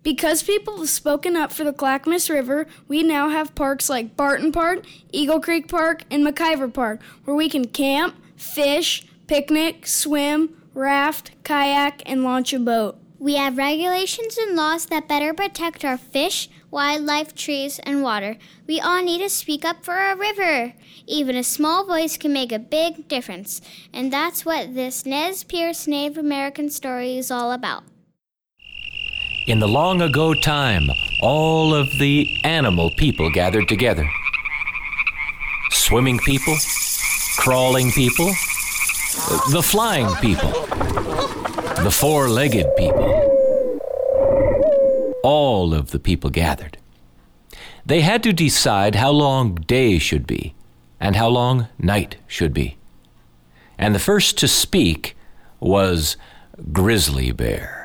Because people have spoken up for the Clackamas River, we now have parks like Barton Park, Eagle Creek Park, and McIver Park, where we can camp, fish, picnic, swim, raft, kayak, and launch a boat. We have regulations and laws that better protect our fish, wildlife, trees, and water. We all need to speak up for our river. Even a small voice can make a big difference. And that's what this Nez Perce Native American story is all about. In the long ago time, all of the animal people gathered together. Swimming people, crawling people, the flying people, the four-legged people. All of the people gathered. They had to decide how long day should be and how long night should be. And the first to speak was Grizzly Bear.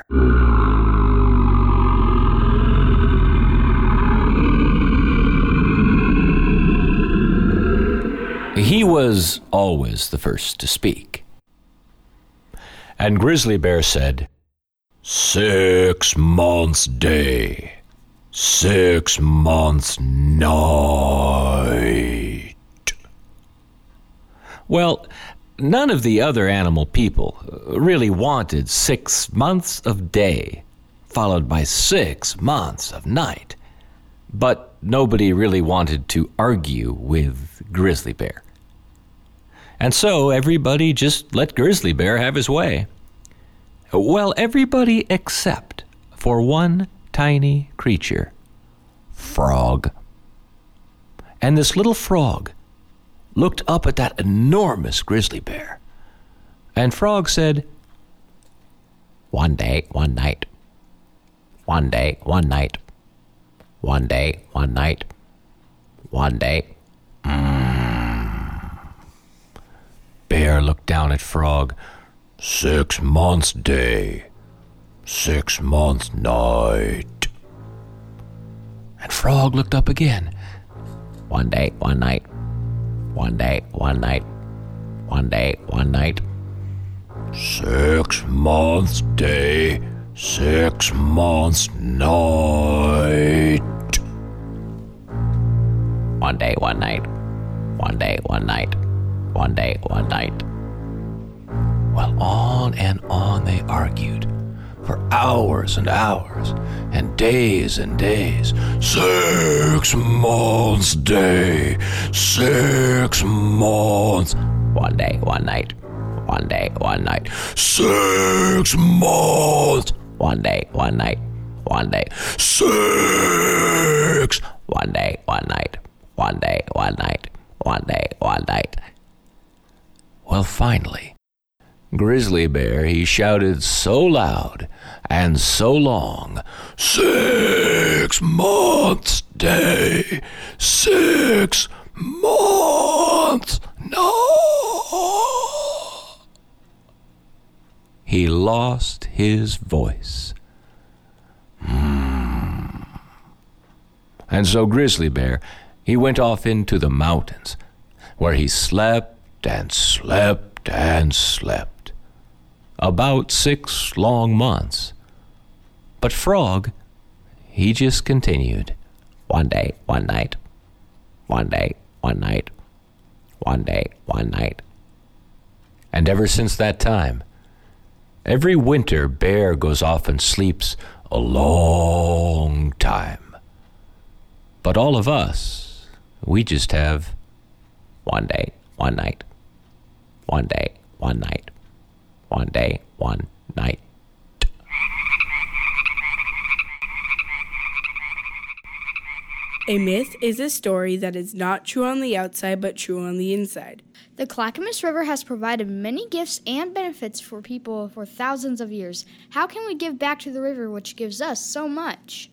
He was always the first to speak. And Grizzly Bear said, 6 months day, 6 months night. Well, none of the other animal people really wanted 6 months of day, followed by 6 months of night. But nobody really wanted to argue with Grizzly Bear. And so everybody just let Grizzly Bear have his way. Well, everybody except for one tiny creature, Frog. And this little frog looked up at that enormous Grizzly Bear. And Frog said, 1 day, 1 night. 1 day, 1 night. 1 day, 1 night. 1 day. Bear looked down at Frog. 6 months day, 6 months night. And Frog looked up again. 1 day, 1 night. 1 day, 1 night. 1 day, 1 night. 6 months day, 6 months night. 1 day, 1 night. 1 day, 1 night. 1 day, 1 night. Well, on and on they argued for hours and hours and days and days. 6 months day, 6 months. 1 day, 1 night. 1 day, 1 night. 6 months. 1 day, 1 night. 1 day. 6. 1 day, 1 night. 1 day, 1 night. 1 day, 1 night. Well, finally, Grizzly Bear, he shouted so loud and so long, 6 months day, 6 months no. He lost his voice. And so Grizzly Bear, he went off into the mountains, where he slept and slept and slept. About 6 long months. But Frog, he just continued. 1 day, 1 night. 1 day, 1 night. 1 day, 1 night. And ever since that time, every winter Bear goes off and sleeps a long time. But all of us, we just have 1 day, 1 night. 1 day, 1 night. 1 day, 1 night. A myth is a story that is not true on the outside but true on the inside. The Clackamas River has provided many gifts and benefits for people for thousands of years. How can we give back to the river which gives us so much?